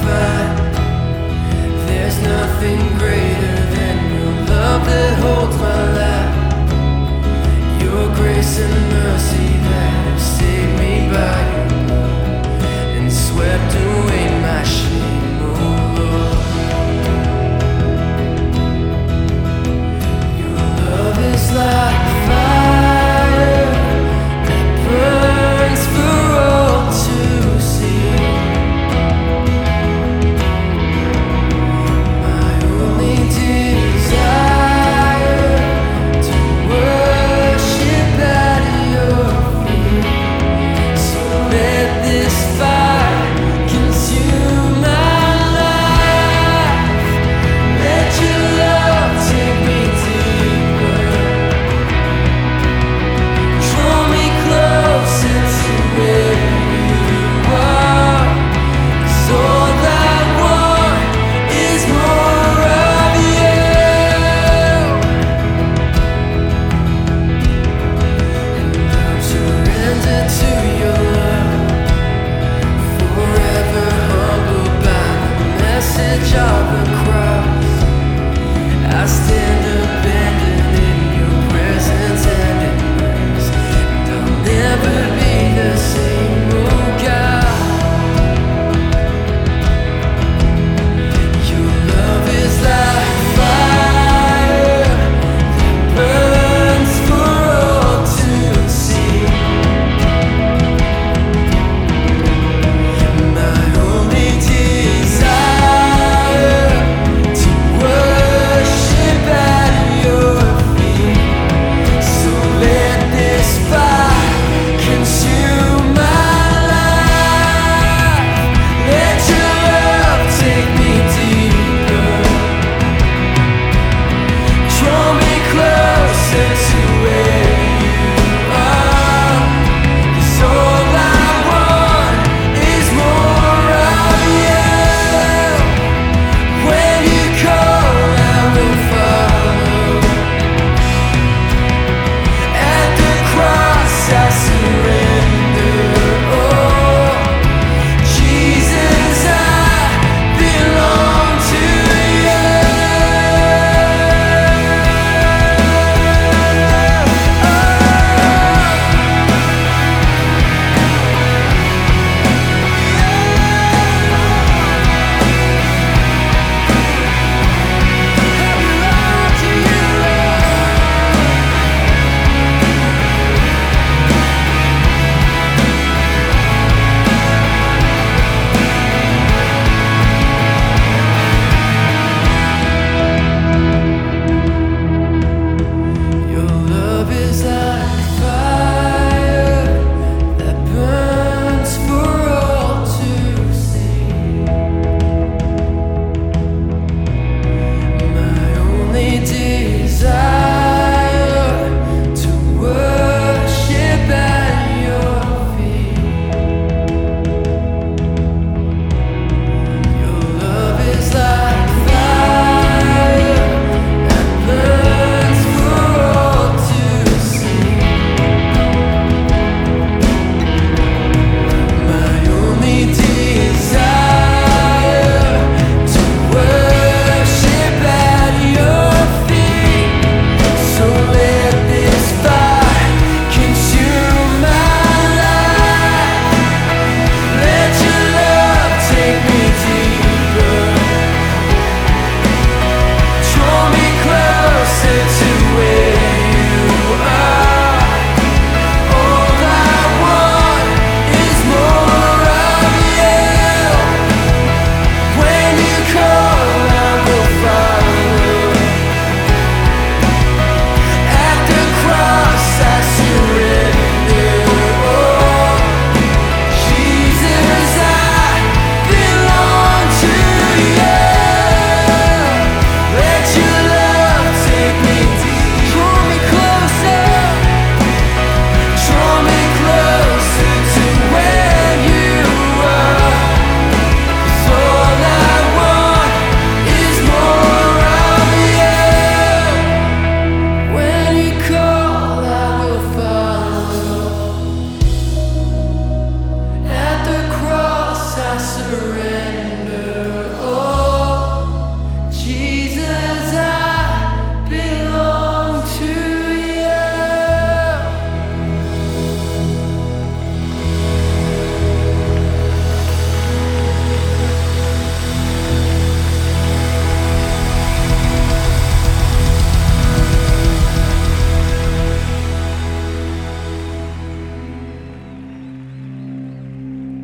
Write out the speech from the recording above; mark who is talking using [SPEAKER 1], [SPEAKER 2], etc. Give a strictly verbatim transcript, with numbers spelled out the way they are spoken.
[SPEAKER 1] find. There's nothing greater than your love that holds my life. Your grace and mercy that have saved me by your blood and swept away my shame, oh Lord. Your love is like fire that burns for all to see. My only desire to worship at your feet. So let this fire consume my life. Let your love take me deeper. Draw me closer to where you are. 'Cause all I want is more of you. And I'm surrendered to your love, forever humbled by the message of the cross. I stand abandoned in your presence and embrace, and I'll never be the same, oh God. Your love is like fire that burns for all to see. My only desire to worship at your feet. So let this fire consume my life. Let your love take me deeper. Draw me closer to where you are. 'Cause all I want is more of you. When you call, I will follow. At the cross I surrender. Oh, Jesus, I belong to you. Your love is like fire that burns for all to see. My only desire to worship at your feet. Your love is like fire that burns for all to see. My only desire to worship at your feet. So let this fire consume my life. Let your love take me deeper. Draw me closer to where you are. All I want is more of you. When you call, I will follow. At the cross I surrender. Oh, Jesus, I belong to you. Let your love take me deep. Draw me closer. Draw me closer to where you are. 'Cause all I want is more of you. When you call, I will follow. At the cross I surrender.